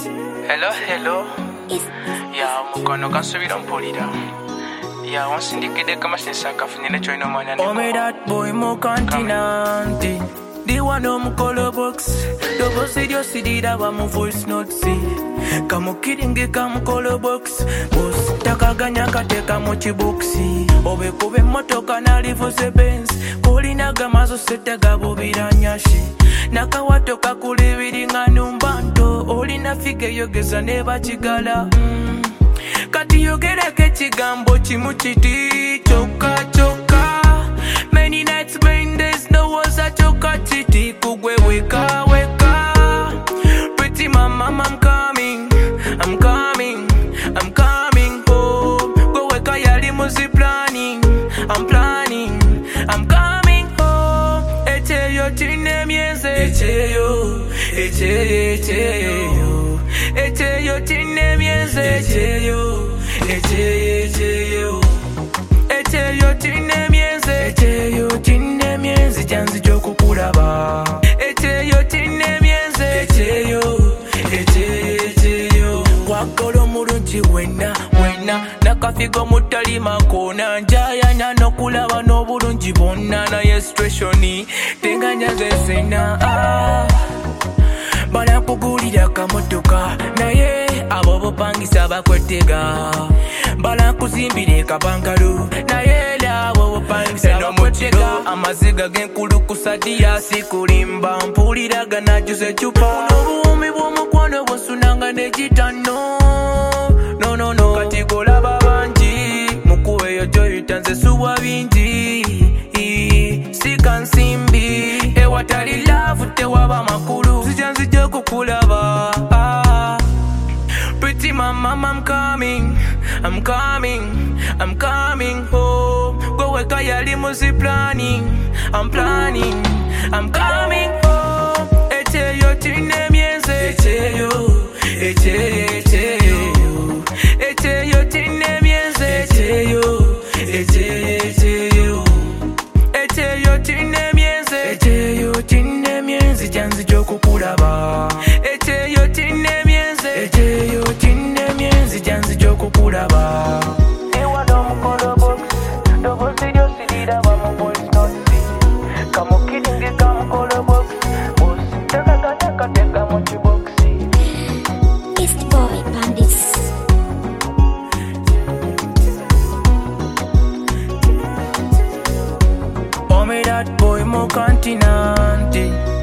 Hello, hello. Ya mukono kansubira mpulira. Ya wansindikide kama sinsaka funyine choino mwanya niko. Ome that boy mo continente. The one on color box. Double CD sidida wa mu voice note si. Kamu kiddingi kamu color box. Boss takaganya kateka mu chiboxi. Obe kube motoka na livo se Benz. Kolina gamazo setega bobira nyashi. Nakawatoka kulibiri nga numbanto. Olina fike yogeza neba chigala. Kati yogereke chigambo chimuchiti. Choka choka. Many nights, many days, no was a choka chiti. Kugwe weka weka. Pretty mama, I'm coming, I'm coming, I'm coming home. Go weka yali muzi planning, I'm planning, I'm coming home. Echeyo chine mienze, echeyo, echeyo, echeyo. Echeyo chine mienze, echeyo, echeyo, echeyo. Echeyo chine mienze, echeyo chine mienze, chanzi choku kuraba. Echeyo chine mienze, echeyo, echeyo, echeyo. Wakolo murunchi wena, wena. Nakafigo mutali makona. Njaya nano kulaba no burunchi bona. Na yestreshoni, tenga nyaze sena. Bala kugulira kamotoka. Na ye, abobo pangisa bakwetega. Bala kuzimbire kabangalu. Na ye, abobo pangisa bakwetega. Amaziga genkulu kusadiya sikulimba. Mpulira gana juse chupa. Unobuumi bw'omukwano bw'osunanga nejitano. No, no, no. Kati kolaba banji. Mukuwe yojo yitanze suwa binji. Sika nsimbi. Ewatali love tewaba makulu. Zijanzije kukulaba. Pretty mama, I'm coming, I'm coming, I'm coming home. Go weka yali muzi planning, I'm planning, I'm coming home. Echeyo chine mienze, echeyo, echeyo, echeyo. Echeyo chine mienze, echeyo, echeyo, echeyo. Echeyo chine mienze, echeyo chine mienze, chanzi choku kuraba. Echeyo chine mienze, echeyo chine mienze, chanzi choku kuraba. Ewa no mukono box, double video sidida wa mu voice note. Kamu kiddingi kamu kono box, boss takaganya kateka mu chiboxi. East Boy Bandits. Ome that boy mo continente.